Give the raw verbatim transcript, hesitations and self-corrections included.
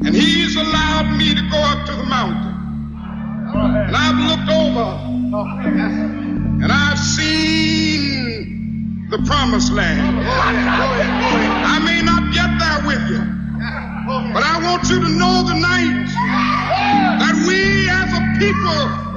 And he's allowed me to go up to the mountain. And I've looked over and I've seen the promised land. I may not get there with you, but I want you to know tonight that we as a people